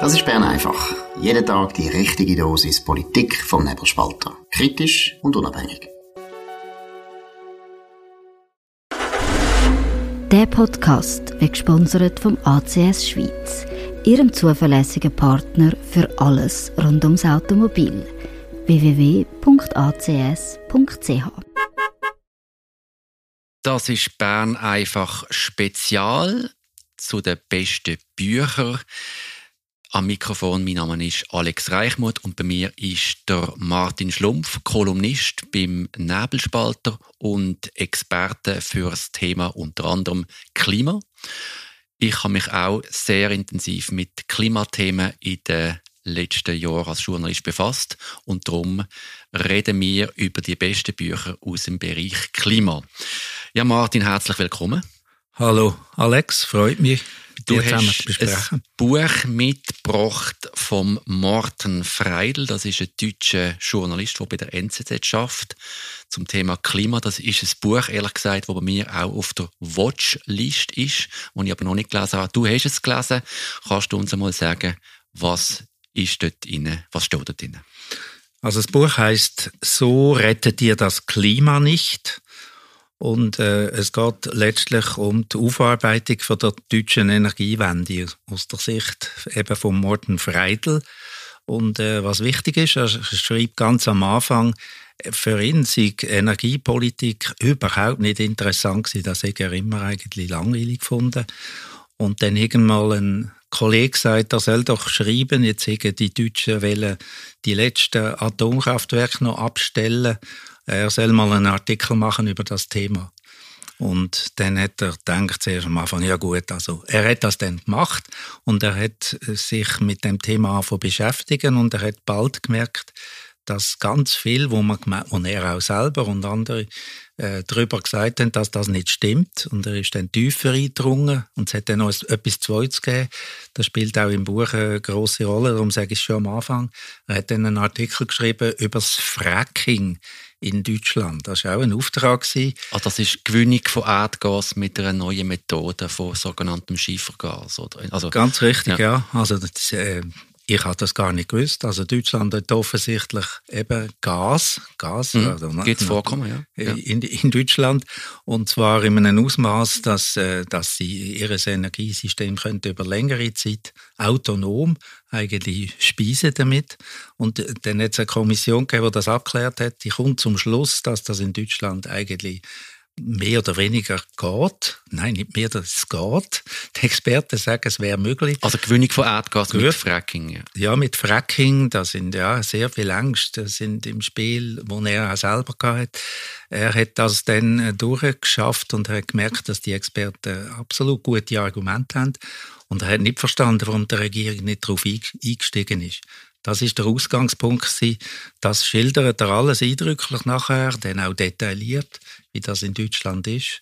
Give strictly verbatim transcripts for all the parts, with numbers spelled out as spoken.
Das ist Bern einfach. Jeden Tag die richtige Dosis Politik vom Nebelspalter. Kritisch und unabhängig. Der Podcast wird gesponsert vom A C S Schweiz, Ihrem zuverlässigen Partner für alles rund ums Automobil. w w w punkt a c s punkt c h Das ist Bern einfach Spezial zu den besten Büchern. Am Mikrofon, mein Name ist Alex Reichmuth und bei mir ist der Martin Schlumpf, Kolumnist beim Nebelspalter und Experte für das Thema unter anderem Klima. Ich habe mich auch sehr intensiv mit Klimathemen in den letzten Jahren als Journalist befasst und darum reden wir über die besten Bücher aus dem Bereich Klima. Ja, Martin, herzlich willkommen. Hallo Alex, freut mich, mit du dir zusammen hast zu besprechen. ein Buch mitgebracht vom Morten Freidl. Das ist ein deutscher Journalist, der bei der N Z Z arbeitet, zum Thema Klima. Das ist ein Buch, ehrlich gesagt, das bei mir auch auf der Watchlist ist, das ich aber noch nicht gelesen habe. Du hast es gelesen. Kannst du uns einmal sagen, was ist dort drin, was steht dort drin? Also das Buch heisst «So rettet ihr das Klima nicht». Und äh, es geht letztlich um die Aufarbeitung von der deutschen Energiewende aus der Sicht eben von Morten Freidl. Und äh, was wichtig ist, er schreibt ganz am Anfang, für ihn sei Energiepolitik überhaupt nicht interessant gewesen. Das hat er immer eigentlich langweilig gefunden. Und dann irgendwann ein Kollege gesagt, er soll doch schreiben, jetzt hätten die Deutschen wollen die letzten Atomkraftwerke noch abstellen. Er soll mal einen Artikel machen über das Thema. Und dann hat er gedacht, zuerst am Anfang, ja gut, also er hat das dann gemacht und er hat sich mit dem Thema angefangen zu beschäftigen und er hat bald gemerkt, dass ganz viel, wo, man, wo er auch selber und andere äh, darüber gesagt haben, dass das nicht stimmt. Und er ist dann tiefer eingedrungen und es hat dann noch etwas Zweites gegeben. Das spielt auch im Buch eine grosse Rolle, darum sage ich es schon am Anfang. Er hat dann einen Artikel geschrieben über das Fracking in Deutschland. Das war auch ein Auftrag. Also das ist die Gewinnung von Erdgas mit einer neuen Methode von sogenanntem Schiefergas, oder? Also, ganz richtig, ja. ja. Also das, äh, ich habe das gar nicht gewusst. Also Deutschland hat offensichtlich eben Gas. Gas mhm. also, Gibt es vorkommen, ja. ja. In, in Deutschland. Und zwar in einem Ausmaß, dass, dass sie ihr Energiesystem könnte über längere Zeit autonom eigentlich speisen damit. Und dann hat es eine Kommission gegeben, die das abgeklärt hat. Die kommt zum Schluss, dass das in Deutschland eigentlich mehr oder weniger geht. Nein, nicht mehr, dass es geht. Die Experten sagen, es wäre möglich. Also Gewinnung von Erdgas Gut. mit Fracking. Ja. ja, mit Fracking, da sind ja sehr viele Ängste sind im Spiel, die er auch selber hatte. Er hat das dann durchgeschafft und er hat gemerkt, dass die Experten absolut gute Argumente haben. Und er hat nicht verstanden, warum die Regierung nicht darauf eingestiegen ist. Das ist der Ausgangspunkt. Das schildert er alles eindrücklich nachher, dann auch detailliert, wie das in Deutschland ist.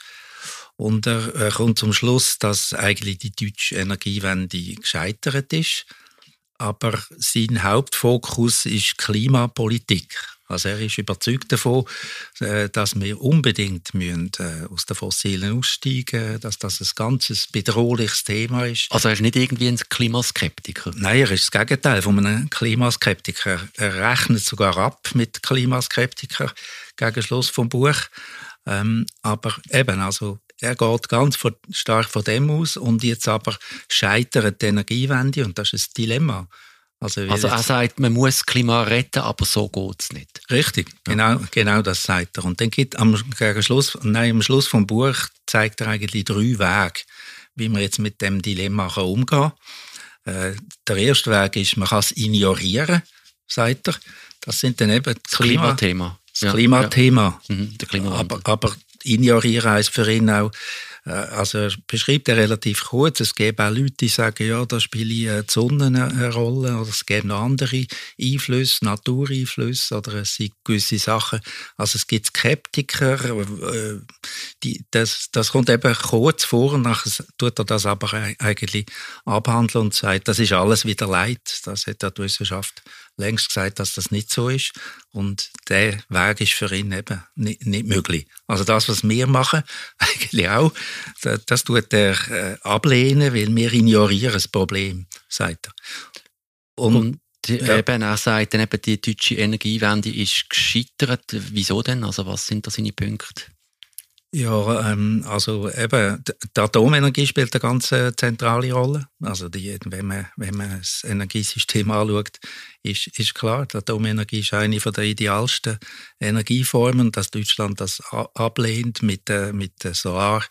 Und er, er kommt zum Schluss, dass eigentlich die deutsche Energiewende gescheitert ist. Aber sein Hauptfokus ist Klimapolitik. Also er ist überzeugt davon, dass wir unbedingt müssen, aus den Fossilen aussteigen müssen, dass das ein ganzes bedrohliches Thema ist. Also er ist nicht irgendwie ein Klimaskeptiker? Nein, er ist das Gegenteil von einem Klimaskeptiker. Er rechnet sogar ab mit Klimaskeptikern gegen Schluss vom Buch. Ähm, aber eben, also er geht ganz von, stark von dem aus und jetzt aber scheitert die Energiewende und das ist ein Dilemma. Also, also er sagt, man muss das Klima retten, aber so geht es nicht. Richtig, genau, genau das sagt er. Und dann gibt am, gegen Schluss, nein, am Schluss vom Buch zeigt er eigentlich drei Wege, wie man jetzt mit dem Dilemma umgehen kann. Äh, der erste Weg ist, man kann es ignorieren, sagt er. Das sind dann eben das Klima, Klimathema. Das ja, Klimathema. Ja. Mhm, der Klimawandel. Aber, aber ignorieren heisst für ihn auch, also er beschreibt er relativ kurz, es gäbe auch Leute, die sagen, ja, da spielt die Sonne eine Rolle oder es gäbe noch andere Einflüsse, Natureinflüsse oder es sind gewisse Sachen. Also es gibt Skeptiker, die, das, das kommt eben kurz vor und nachher tut er das aber eigentlich abhandeln und sagt, das ist alles wieder Leid. Das hat die Wissenschaft längst gesagt, dass das nicht so ist. Und der Weg ist für ihn eben nicht, nicht möglich. Also das, was wir machen, eigentlich auch, das, das tut er äh, ablehnen, weil wir ignorieren das Problem, sagt er. Und, und ja. eben, er sagt dann eben, die deutsche Energiewende ist gescheitert. Wieso denn? Also was sind da seine Punkte? Ja, ähm, also eben, die Atomenergie spielt eine ganz äh, zentrale Rolle. Also die, wenn man, wenn man das Energiesystem anschaut, ist, ist klar, die Atomenergie ist eine der idealsten Energieformen, dass Deutschland das a- ablehnt mit, äh, mit der Solar-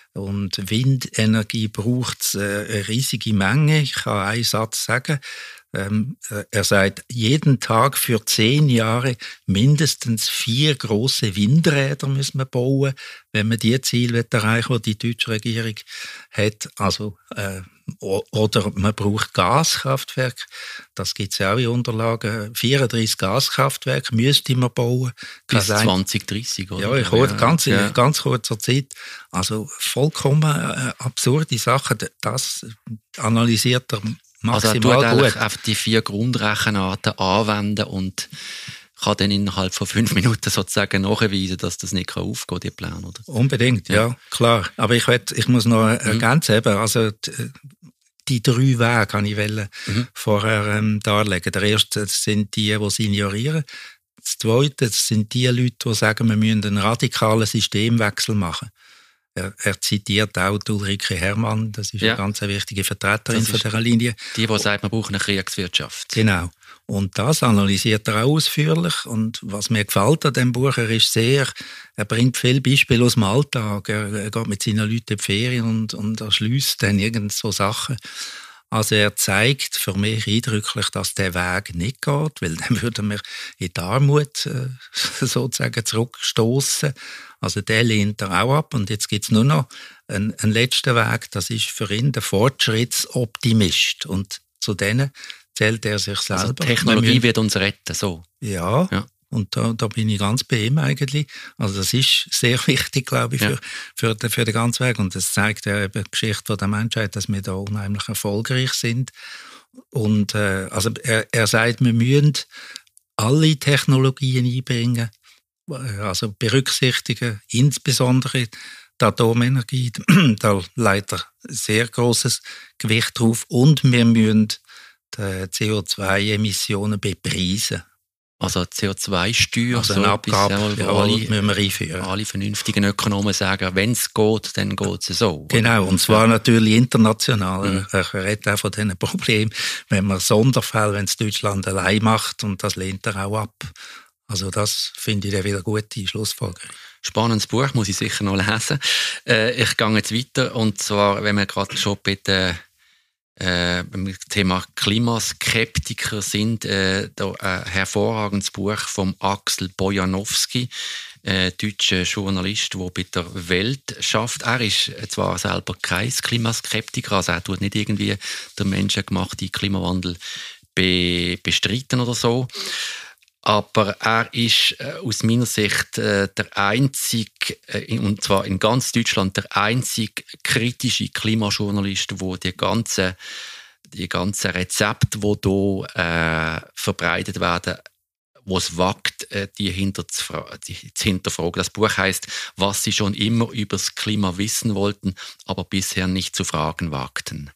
und Windenergie braucht es äh, eine riesige Menge. Ich kann einen Satz sagen. Ähm, er sagt, jeden Tag für zehn Jahre mindestens vier große Windräder müssen wir bauen, wenn man die Ziele erreichen will, die die deutsche Regierung hat. Also, äh, oder man braucht Gaskraftwerke. Das gibt es ja auch in Unterlagen. vierunddreißig Gaskraftwerke müsste man bauen. Bis zwanzig dreißig, oder? Ja, ich ja, ganz, ja. in ganz kurzer Zeit. Also vollkommen äh, absurde Sachen. Das analysiert er maximal also er tut gut. Einfach die vier Grundrechenarten anwenden und kann dann innerhalb von fünf Minuten sozusagen nachweisen, dass das nicht aufgehen kann, die Pläne, oder? Unbedingt, ja, ja klar. Aber ich, will, ich muss noch mhm. ergänzen, eben, also die, die drei Wege kann ich mhm. vorher ähm, darlegen. Der erste sind die, die es ignorieren. Das zweite sind die Leute, die sagen, wir müssen einen radikalen Systemwechsel machen. Er, er zitiert auch Ulrike Herrmann, das ist ja. eine ganz wichtige Vertreterin von dieser Linie. Die, die sagt, man braucht eine Kriegswirtschaft. Genau. Und das analysiert er auch ausführlich. Und was mir gefällt an diesem Buch, er ist sehr, er bringt viele Beispiele aus dem Alltag. Er, er geht mit seinen Leuten in die Ferien und, und erschliesst dann irgend so Sachen. Also er zeigt für mich eindrücklich, dass der Weg nicht geht, weil dann würden wir in die Armut äh, sozusagen zurückstoßen. Also der lehnt er auch ab. Und jetzt gibt es nur noch einen, einen letzten Weg, das ist für ihn der Fortschrittsoptimist. Und zu denen zählt er sich selber. Also Technologie müssen, wird uns retten, so. Ja, ja. Und da, da bin ich ganz bei ihm eigentlich. Also das ist sehr wichtig, glaube ich, für, ja. für, den, für den ganzen Weg. Und das zeigt ja eben die Geschichte der Menschheit, dass wir da unheimlich erfolgreich sind. Und äh, also er, er sagt, wir müssen alle Technologien einbringen, also berücksichtigen, insbesondere die Atomenergie, da legt er sehr grosses Gewicht drauf. Und wir müssen die C O zwei Emissionen bepreisen. Also C O zwei Steuer, also eine so Abgabe, ja, alle, müssen wir einführen. Alle vernünftigen Ökonomen sagen, wenn es geht, dann geht es so. Genau, und zwar natürlich international. Mhm. Ich rede auch von diesen Problemen, wenn man Sonderfälle, wenn es Deutschland allein macht, und das lehnt er auch ab. Also das finde ich dann wieder gute Schlussfolgerung. Spannendes Buch, muss ich sicher noch lesen. Äh, ich gehe jetzt weiter, und zwar, wenn wir gerade schon bitte Äh, beim Thema Klimaskeptiker sind, äh, da ein hervorragendes Buch vom Axel Bojanowski, äh, deutscher Journalist, der bei der Welt schafft. Er ist zwar selber kein Klimaskeptiker, also er tut nicht irgendwie den menschengemachten Klimawandel be- bestreiten oder so. Aber er ist äh, aus meiner Sicht äh, der einzige, äh, und zwar in ganz Deutschland, der einzige kritische Klimajournalist, der die ganzen, die ganzen Rezepte, die hier äh, verbreitet werden, wo es wagt, äh, die, hinter zu, die zu hinterfragen. Das Buch heisst, was sie schon immer über das Klima wissen wollten, aber bisher nicht zu fragen wagten.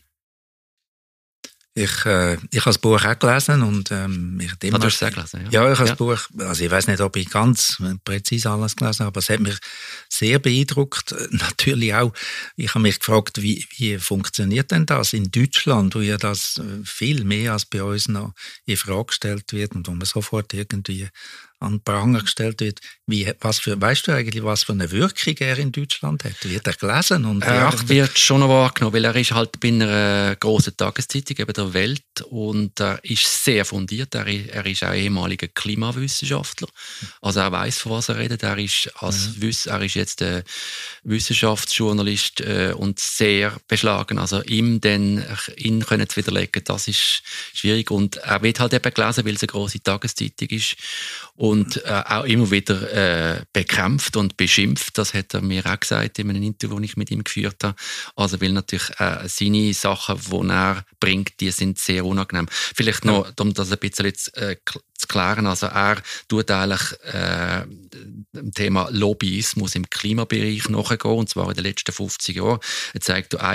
Ich, äh, ich habe das Buch auch gelesen und ähm, ich immer, ah, du hast es auch gelesen, ja? Ja, ich habe ja. das Buch, also ich weiß nicht, ob ich ganz präzise alles gelesen habe, aber es hat mich sehr beeindruckt. Natürlich auch, ich habe mich gefragt, wie, wie funktioniert denn das in Deutschland, wo ja das viel mehr als bei uns noch in Frage gestellt wird und wo man sofort irgendwie an den Pranger gestellt wird. Wie, was für, weißt du eigentlich, was für eine Wirkung er in Deutschland hat? Wird er gelesen? Und er wird schon noch wahrgenommen, weil er ist halt bei einer grossen Tageszeitung, eben der Welt, und er ist sehr fundiert. Er, er ist auch ehemaliger Klimawissenschaftler. Also er weiss, von was er redet. Er ist, als mhm. Wiss, er ist jetzt ein Wissenschaftsjournalist äh, und sehr beschlagen. Also ihm dann ihn können zu widerlegen, das ist schwierig. Und er wird halt eben gelesen, weil es eine grosse Tageszeitung ist. Und äh, auch immer wieder äh, bekämpft und beschimpft. Das hat er mir auch gesagt in einem Interview, das ich mit ihm geführt habe. Also weil natürlich äh, seine Sachen, die er bringt, die sind sehr unangenehm. Vielleicht noch, ja. um das ein bisschen jetzt, äh, zu klären, also er tut eigentlich äh, dem Thema Lobbyismus im Klimabereich nachgehen, und zwar in den letzten fünfzig Jahren. Er zeigt ein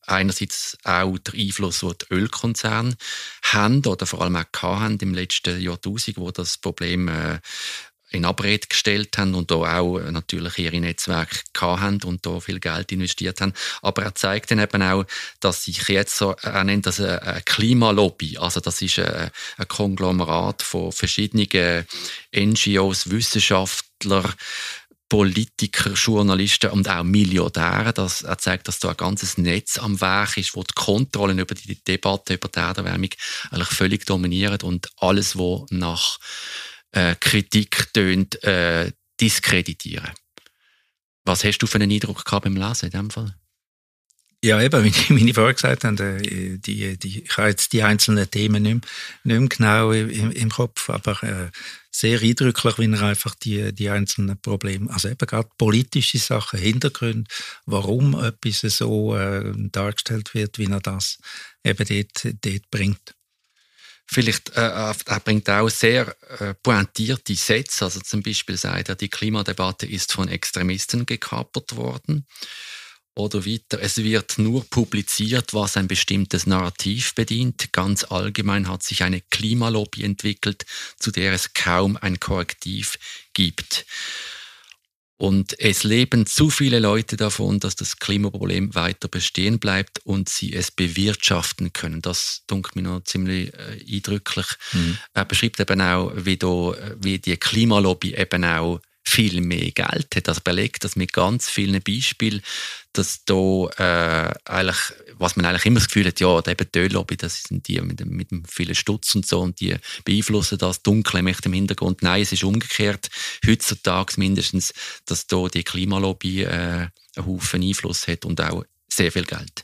einerseits auch der Einfluss, den die Ölkonzerne haben oder vor allem auch hatten im letzten Jahrtausend, wo das Problem äh, in Abrede gestellt haben und da auch natürlich ihre Netzwerke hatten und da viel Geld investiert haben. Aber er zeigt dann eben auch, dass sich jetzt so, er nennt das eine Klimalobby, also das ist ein, ein Konglomerat von verschiedenen N G Os, Wissenschaftler, Politiker, Journalisten und auch Milliardäre. Das, er zeigt, dass da ein ganzes Netz am Werk ist, wo die Kontrollen über die Debatte über die Erderwärmung eigentlich völlig dominieren und alles, was nach äh, Kritik tönt, äh, diskreditieren. Was hast du für einen Eindruck gehabt beim Lesen in diesem Fall? Ja, eben, wie ich, wie ich vorher gesagt habe, die, die, ich habe jetzt die einzelnen Themen nicht mehr, nicht mehr genau im, im Kopf, aber äh, sehr eindrücklich, wie er einfach die, die einzelnen Probleme, also eben gerade politische Sachen, Hintergründe, warum etwas so äh, dargestellt wird, wie er das eben dort, dort bringt. Vielleicht, äh, er bringt auch sehr äh, pointierte Sätze, also zum Beispiel sagt er, die Klimadebatte ist von Extremisten gekapert worden. Oder weiter, es wird nur publiziert, was ein bestimmtes Narrativ bedient. Ganz allgemein hat sich eine Klimalobby entwickelt, zu der es kaum ein Korrektiv gibt. Und es leben zu viele Leute davon, dass das Klimaproblem weiter bestehen bleibt und sie es bewirtschaften können. Das dunkelt mir noch ziemlich äh, eindrücklich. Mhm. Er beschreibt eben auch, wie, da, wie die Klimalobby eben auch viel mehr Geld hat. Also belegt das mit ganz vielen Beispielen, dass da äh, eigentlich, was man eigentlich immer das Gefühl hat, ja, eben die Öllobby, das sind die mit dem, mit dem vielen Stutz und so und die beeinflussen das Dunkle mit dem Hintergrund. Nein, es ist umgekehrt, heutzutage mindestens, dass da die Klimalobby äh, einen Haufen Einfluss hat und auch sehr viel Geld.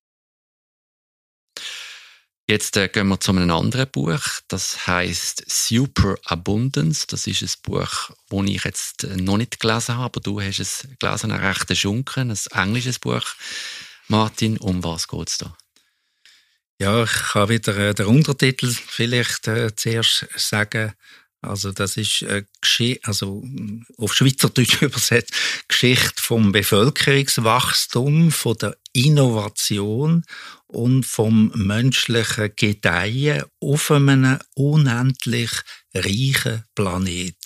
Jetzt äh, gehen wir zu einem anderen Buch, das heisst Superabundance. Das ist ein Buch, das ich jetzt noch nicht gelesen habe, aber du hast es gelesen, ein rechter Schunken, ein englisches Buch. Martin, um was geht es da? Ja, ich kann wieder äh, den Untertitel vielleicht äh, zuerst sagen. Also das ist äh, also auf Schweizerdeutsch übersetzt Geschichte vom Bevölkerungswachstum, von der Innovation und vom menschlichen Gedeihen auf einem unendlich reichen Planet.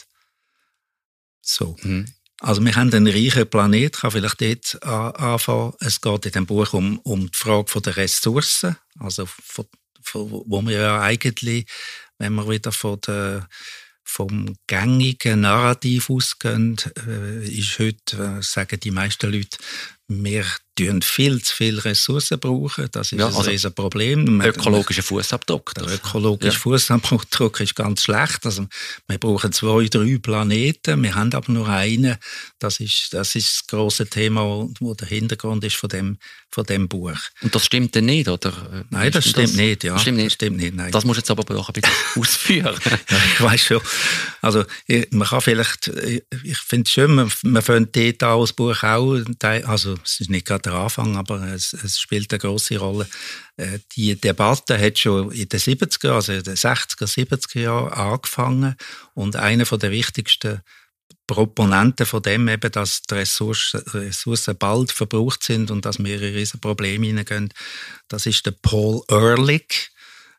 So. Mhm. Also wir haben einen reichen Planet, ich kann vielleicht dort anfangen. Es geht in dem Buch um, um die Frage der Ressourcen, also von, von, wo wir ja eigentlich, wenn wir wieder von der vom gängigen Narrativ ausgehen, äh, ist heute, äh, sagen die meisten Leute, wir brauchen viel zu viele Ressourcen brauchen. Das ist ja, also ein riesen Problem. Ökologischer Fußabdruck. Der ökologische ja. Fußabdruck ist ganz schlecht. Also, wir brauchen zwei, drei Planeten. Wir haben aber nur einen. Das ist das, ist das grosse Thema, wo der Hintergrund ist von dem, von dem Buch. Und das stimmt denn nicht, oder? Nein, das stimmt das? nicht. Ja. Das stimmt nicht. Das stimmt nicht, nein. Das musst du jetzt aber doch ein bisschen ausführen. Ja, ich weiss schon. Also, man kann vielleicht, ich finde es schön, man, man findet dort auch das Buch auch, also, es ist nicht gerade der Anfang, aber es, es spielt eine grosse Rolle. Die Debatte hat schon in den siebziger, also in den sechziger, siebziger Jahren angefangen und einer der wichtigsten Proponenten von dem eben, dass die Ressourcen, Ressourcen bald verbraucht sind und dass wir in riesen Probleme hineingehen, das ist der Paul Ehrlich.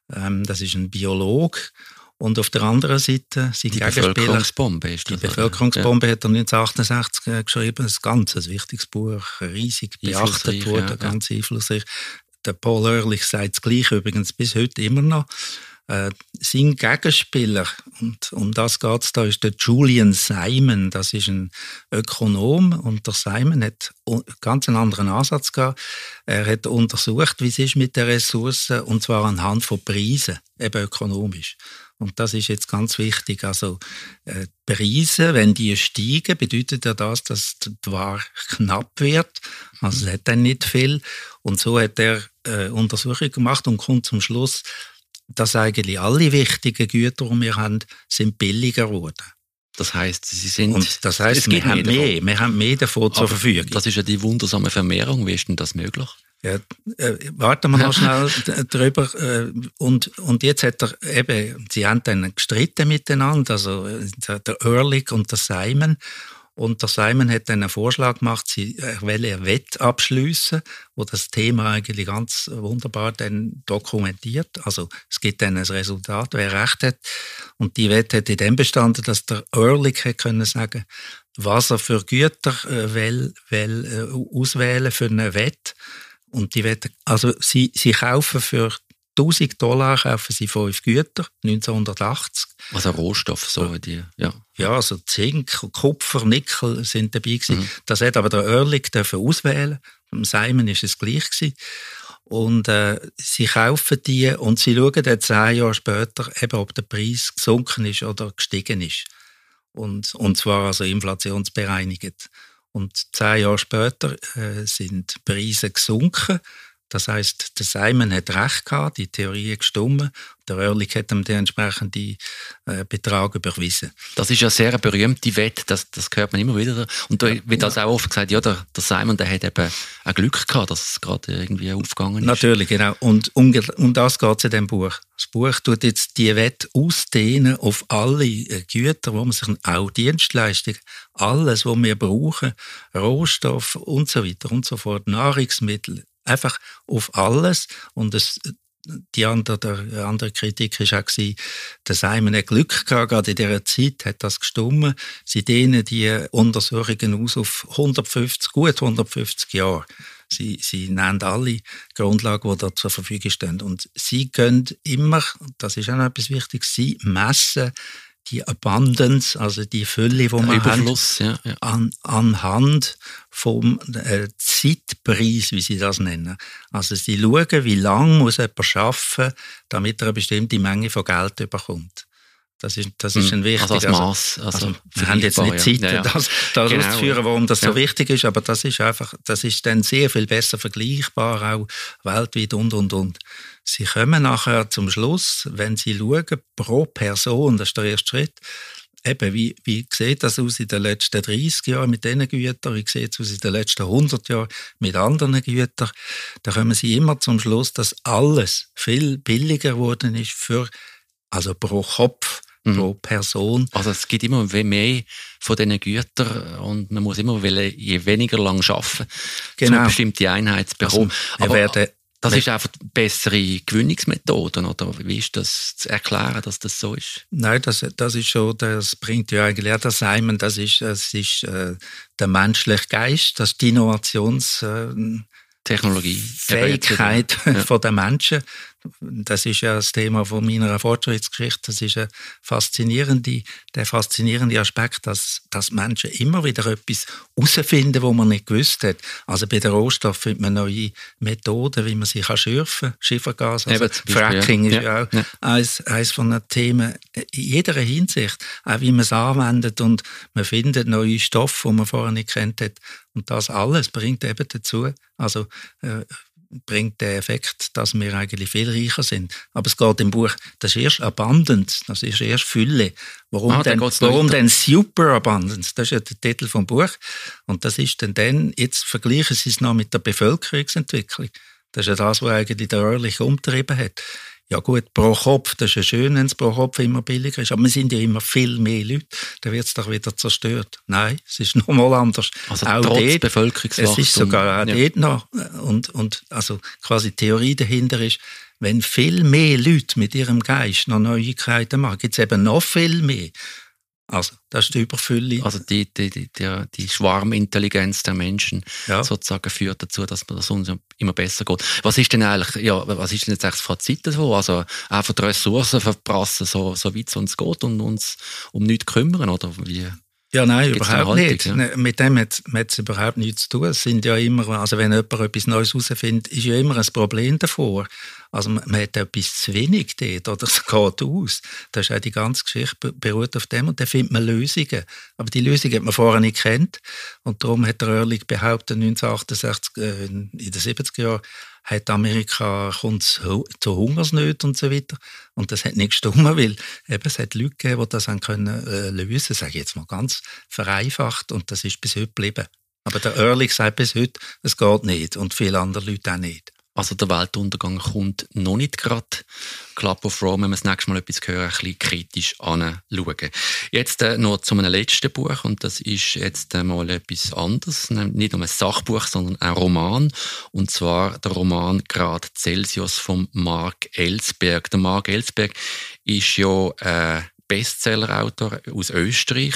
Das ist ein Biologe. Und auf der anderen Seite sein die Bevölkerungsbombe ist das. Die Bevölkerungsbombe ja. hat er neunzehnhundertachtundachtzig geschrieben, ein ganz wichtiges Buch, riesig beachtet worden, ja, ganz ja. einflussreich. Der Paul Ehrlich sagt es gleich übrigens bis heute immer noch. Äh, sein Gegenspieler, und um das geht es da, ist der Julian Simon. Das ist ein Ökonom und der Simon hat einen ganz anderen Ansatz gehabt. Er hat untersucht, wie es ist mit den Ressourcen, und zwar anhand von Preisen, eben ökonomisch. Und das ist jetzt ganz wichtig. Also äh, Preise, wenn die steigen, bedeutet ja das, dass die Ware knapp wird. Also es hat dann nicht viel. Und so hat er äh, Untersuchungen gemacht und kommt zum Schluss, dass eigentlich alle wichtigen Güter, die wir haben, sind billiger geworden. Das heisst, sie sind. Und das heisst, wir haben mehr, wir haben mehr davon zur Verfügung. Das ist ja die wundersame Vermehrung. Wie ist denn das möglich? Ja, äh, warten wir noch schnell drüber. Äh, und, und jetzt hat er eben, sie haben dann gestritten miteinander, also der Ehrlich und der Simon. Und der Simon hat dann einen Vorschlag gemacht, sie wolle eine Wette abschliessen, wo das Thema eigentlich ganz wunderbar dann dokumentiert. Also es gibt dann ein Resultat, wer recht hat. Und die Wette hat in dem bestanden, dass der Ehrlich hätte können sagen, was er für Güter äh, will, will, äh, auswählen für eine Wette. Und die Wette, also sie, sie kaufen für tausend Dollar kaufen sie fünf Güter, neunzehnhundertachtzig. Also Rohstoff, so die, ja. Ja, also Zink, Kupfer, Nickel sind dabei gewesen. Mhm. Das hat aber der Ehrlich dürfen auswählen. Beim Simon ist es gleich gewesen. Und äh, sie kaufen die und sie schauen dann zehn Jahre später, eben, ob der Preis gesunken ist oder gestiegen ist. Und, und zwar also inflationsbereinigt. Und zehn Jahre später äh, sind die Preise gesunken. Das heisst, der Simon hat recht gehabt, die Theorie hat gestimmt. Der Ehrlich hat ihm den entsprechenden äh, Betrag überwiesen. Das ist ja sehr eine berühmte Wette, das, das hört man immer wieder. Und da wird also auch oft gesagt, ja, der, der Simon, der hat eben ein Glück gehabt, dass es gerade irgendwie aufgegangen ist. Natürlich, genau. Und um, um das geht es in diesem Buch. Das Buch tut jetzt die Wette ausdehnen auf alle Güter, wo man sich auch Dienstleistungen, alles, was wir brauchen, Rohstoff und so weiter und so fort, Nahrungsmittel, einfach auf alles. Und es, die andere, der andere Kritik war auch, der Simon hat Glück gehabt, gerade in dieser Zeit hat das gestimmt. Sie dehnen die Untersuchungen aus auf hundertfünfzig, gut hundertfünfzig Jahre. Sie, sie nennen alle Grundlagen, die da zur Verfügung stehen. Und sie können immer, das ist auch noch etwas Wichtiges, sie messen die Abundance, also die Fülle, die man Überfluss, hat, ja, ja. An, anhand vom äh, Zeitpreis, wie sie das nennen. Also sie schauen, wie lange muss jemand arbeiten, damit er eine bestimmte Menge von Geld bekommt. Das ist, das ist ein wichtiger... Also als Mass. Also, also wir haben jetzt nicht Zeit, ja, ja. das, das genau, auszuführen, warum das ja. so wichtig ist, aber das ist einfach, das ist dann sehr viel besser vergleichbar, auch weltweit und, und, und. Sie kommen nachher zum Schluss, wenn Sie schauen, pro Person, das ist der erste Schritt, eben, wie, wie sieht das aus in den letzten dreißig Jahren mit diesen Gütern, wie sieht es aus in den letzten hundert Jahren mit anderen Gütern, da kommen Sie immer zum Schluss, dass alles viel billiger geworden ist für, also pro Kopf, pro Person. Also es gibt immer mehr von diesen Gütern und man muss immer je weniger lang arbeiten, genau. um eine bestimmte Einheit zu bekommen. Also, aber werden, das ist einfach bessere Gewinnungsmethoden, oder wie ist das zu erklären, dass das so ist? Nein, das, das ist schon, das bringt ja eigentlich auch der Simon, das ist, das ist äh, der menschliche Geist, das ist die Innovations... Äh, Technologie. Fähigkeit ja. von den Menschen. Das ist ja das Thema von meiner Fortschrittsgeschichte. Das ist ein faszinierende, der faszinierende Aspekt, dass, dass Menschen immer wieder etwas herausfinden, was man nicht gewusst hat. Also bei den Rohstoffen findet man neue Methoden, wie man sie kann schürfen kann. Schiefergas, also Eben, Fracking ja. ist ja auch ja. eines, eines von den Themen. In jeder Hinsicht, auch wie man es anwendet und man findet neue Stoffe, die man vorher nicht kennt hat. Und das alles bringt eben dazu, also äh, bringt den Effekt, dass wir eigentlich viel reicher sind. Aber es geht im Buch, das ist erst Abundance, das ist erst Fülle. Warum, ah, denn, warum denn Superabundance? Das ist ja der Titel vom Buch. Und das ist dann, dann jetzt vergleichen Sie es noch mit der Bevölkerungsentwicklung. Das ist ja das, was eigentlich der Ehrlich umtrieben hat. Ja gut, pro Kopf, das ist ja schön, wenn es pro Kopf immer billiger ist, aber wir sind ja immer viel mehr Leute, dann wird es doch wieder zerstört. Nein, es ist nochmal anders. Also auch trotz dort, Bevölkerungswachstum. Es ist sogar auch ja. dort noch, und, und also quasi die Theorie dahinter ist, wenn viel mehr Leute mit ihrem Geist noch Neuigkeiten machen, gibt es eben noch viel mehr. Also, das ist die Überfülle. Also die, die, die, die, die Schwarmintelligenz der Menschen ja. sozusagen führt dazu, dass es uns immer besser geht. Was ist denn eigentlich, ja, was ist denn jetzt eigentlich das Fazit davon? Also einfach die Ressourcen verprassen, so, so weit es uns geht und uns um nichts kümmern, oder wie? Ja, nein, überhaupt nicht. Ja? Mit dem hat es überhaupt nichts zu tun. Es sind ja immer, also wenn jemand etwas Neues herausfindet, ist ja immer ein Problem davor. Also man, man hat etwas zu wenig dort, oder es geht aus. Das ist auch die ganze Geschichte beruht auf dem und dann findet man Lösungen. Aber die Lösung hat man vorher nicht gekannt und darum hat der Ehrlich behauptet, neunzehnhundertachtundsechzig, äh, in den siebziger Jahren, hat Amerika kommt zu Hungersnöten und so weiter. Und das hat nicht gestimmt, weil eben, es hat Leute gegeben, die das haben können, äh, lösen, sage ich jetzt mal ganz vereinfacht, und das ist bis heute geblieben. Aber der Ehrlich sagt bis heute, es geht nicht und viele andere Leute auch nicht. Also der Weltuntergang kommt noch nicht gerade. Club of Rome, wenn wir das nächste Mal etwas hören, ein bisschen kritisch anschauen. Jetzt äh, noch zu einem letzten Buch, und das ist jetzt äh, mal etwas anderes. Nicht nur ein Sachbuch, sondern ein Roman. Und zwar der Roman «Grad Celsius» von Mark Ellsberg. Der Mark Ellsberg ist ja äh, Bestsellerautor aus Österreich,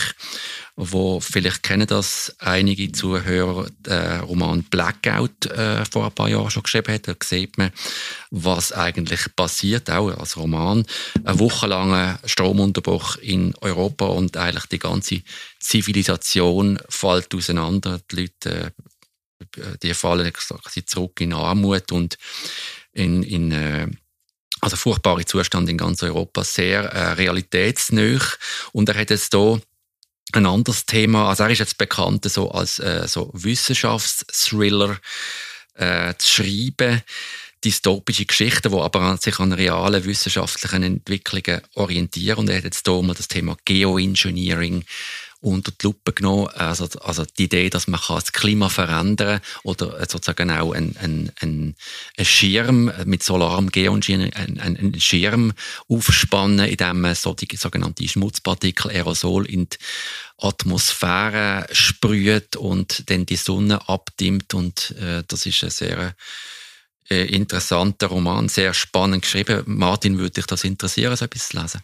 wo vielleicht kennen das einige Zuhörer, den Roman «Blackout» äh, vor ein paar Jahren schon geschrieben hat. Da sieht man, was eigentlich passiert, auch als Roman. Ein wochenlanger Stromunterbruch in Europa und eigentlich die ganze Zivilisation fällt auseinander. Die Leute, äh, die fallen zurück in Armut und in, in äh, also furchtbare Zustand in ganz Europa, sehr äh, realitätsnah. Und er hat jetzt hier ein anderes Thema. Also er ist jetzt bekannt so als äh, so Wissenschaftsthriller äh, zu schreiben, dystopische Geschichten, die aber an sich an realen wissenschaftlichen Entwicklungen orientieren. Und er hat jetzt hier mal das Thema Geoengineering unter die Lupe genommen. Also, also die Idee, dass man das Klima verändern kann oder sozusagen auch ein, ein, ein, ein Schirm mit solarem Geoengineering, ein, ein Schirm aufspannen, in dem man so die sogenannten Schmutzpartikel, Aerosol in die Atmosphäre sprüht und dann die Sonne abdimmt. Und äh, das ist ein sehr äh, interessanter Roman, sehr spannend geschrieben. Martin, würde dich das interessieren, so etwas zu lesen?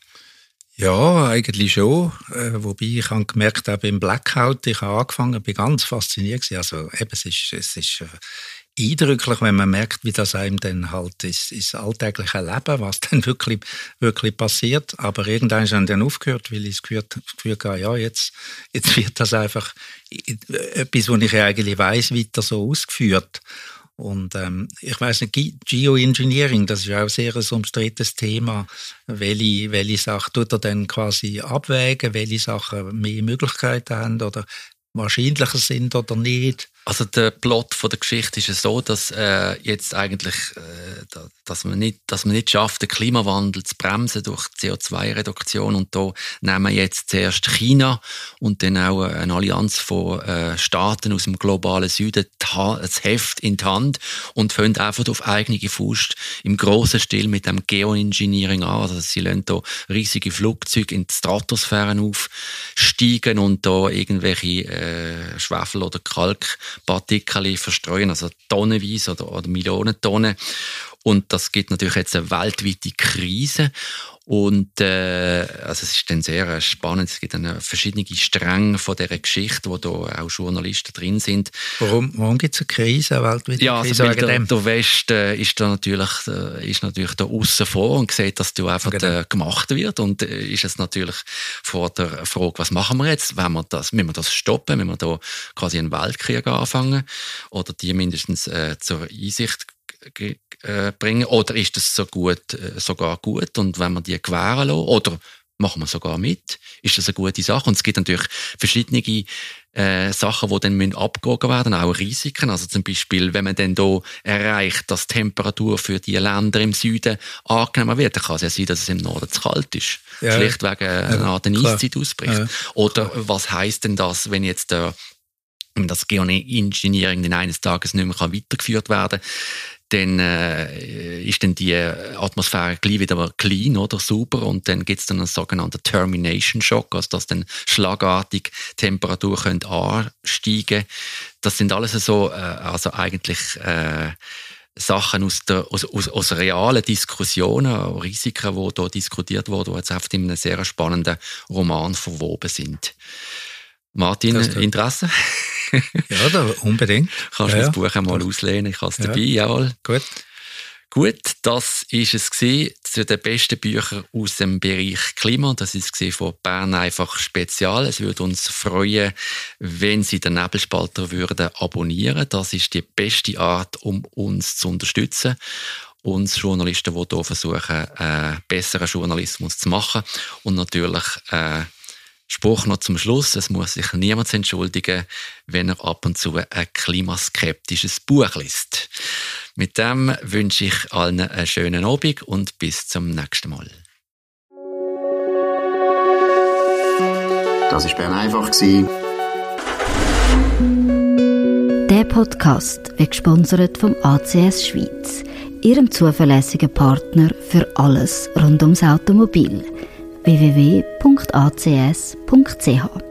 Ja, eigentlich schon. Äh, wobei ich habe gemerkt, auch beim Blackout, ich habe angefangen, bin ganz fasziniert gewesen. Also eben, es ist, es ist äh, eindrücklich, wenn man merkt, wie das einem dann halt ins, ins alltägliche Leben, was dann wirklich, wirklich passiert. Aber irgendwann ist dann aufgehört, weil ich das Gefühl, das Gefühl hatte, ja, jetzt, jetzt wird das einfach etwas, was ich eigentlich weiss, weiter so ausgeführt. Und ähm, ich weiss nicht, Geoengineering, das ist auch ein sehr umstrittenes Thema. Welche, welche Sachen tut er dann quasi abwägen, welche Sachen mehr Möglichkeiten haben oder wahrscheinlicher sind oder nicht? Also der Plot von der Geschichte ist es so, dass äh, jetzt eigentlich, äh, dass man nicht, dass man nicht schafft, den Klimawandel zu bremsen durch C O zwei Reduktion. Und da nehmen wir jetzt zuerst China und dann auch eine Allianz von äh, Staaten aus dem globalen Süden das Heft in die Hand und fangen einfach auf eigene Faust im grossen Stil mit dem Geoengineering an. Also sie lassen da riesige Flugzeuge in die Stratosphäre aufsteigen und da irgendwelche äh, Schwefel- oder Kalkpartikel verstreuen, also tonnenweise oder, oder Millionen Tonnen. Und das gibt natürlich jetzt eine weltweite Krise. Und äh, also es ist dann sehr spannend. Es gibt dann verschiedene Stränge von dieser Geschichte, wo da auch Journalisten drin sind. Warum, warum gibt es eine Krise, eine weltweite ja, Krise? Also der, der Westen äh, ist da natürlich, äh, ist natürlich da aussen vor und sieht, dass da einfach genau. gemacht wird. Und äh, ist es natürlich vor der Frage, was machen wir jetzt? Wenn wir das, müssen wir das stoppen? Müssen wir da quasi einen Weltkrieg anfangen? Oder die mindestens äh, zur Einsicht bringen, oder ist das so gut, sogar gut und wenn wir die gewähren lassen, oder machen wir sogar mit, ist das eine gute Sache? Und es gibt natürlich verschiedene äh, Sachen, die dann abgewogen werden, auch Risiken, also zum Beispiel, wenn man dann da erreicht, dass die Temperatur für die Länder im Süden angenommen wird, dann kann es ja sein, dass es im Norden zu kalt ist, ja, schlicht wegen ja, einer Art Eiszeit ausbricht. Ja. Oder was heisst denn das, wenn jetzt der das Geoengineering dann eines Tages nicht mehr weitergeführt werden kann, dann äh, ist dann die Atmosphäre gleich wieder clean oder sauber und dann gibt es dann einen sogenannten Termination Shock, also dass dann schlagartig Temperatur könnte ansteigen. Das sind alles so, äh, also eigentlich äh, Sachen aus, der, aus, aus, aus realen Diskussionen, Risiken, die hier diskutiert wurden, die jetzt oft in einem sehr spannenden Roman verwoben sind. Martin, Interesse? Ja, da, unbedingt. Kannst du ja, das Buch einmal ja. auslehnen? Ich habe es ja. dabei, jawohl. Gut. Gut, das war es gewesen zu den besten Büchern aus dem Bereich Klima. Das war es von Bern einfach Spezial. Es würde uns freuen, wenn Sie den Nebelspalter würden abonnieren. Das ist die beste Art, um uns zu unterstützen. Uns Journalisten, die hier versuchen, äh, besseren Journalismus zu machen. Und natürlich äh, Spruch noch zum Schluss, es muss sich niemand entschuldigen, wenn er ab und zu ein klimaskeptisches Buch liest. Mit dem wünsche ich allen einen schönen Abend und bis zum nächsten Mal. Das war Bern einfach. Der Podcast wird gesponsert vom A C S Schweiz, ihrem zuverlässigen Partner für alles rund ums Automobil. w w w punkt a c s punkt c h